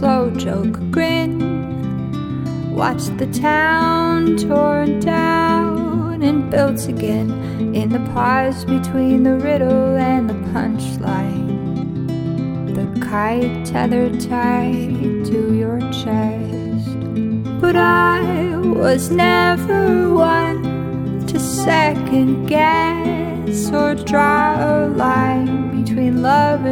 slow joke grin. Watch the town torn down and built again in the pause between the riddle and the punchline. The kite tethered tight to your chest. But I was never one to second guess or draw a line between love and